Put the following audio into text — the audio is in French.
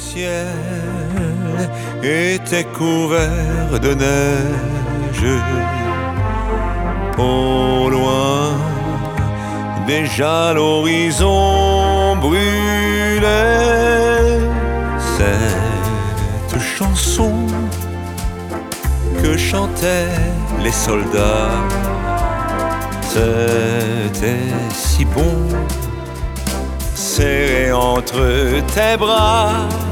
ciel était couvert de neige. Au loin, déjà l'horizon brûlait. Cette chanson que chantaient les soldats, c'était si bon, serré entre tes bras.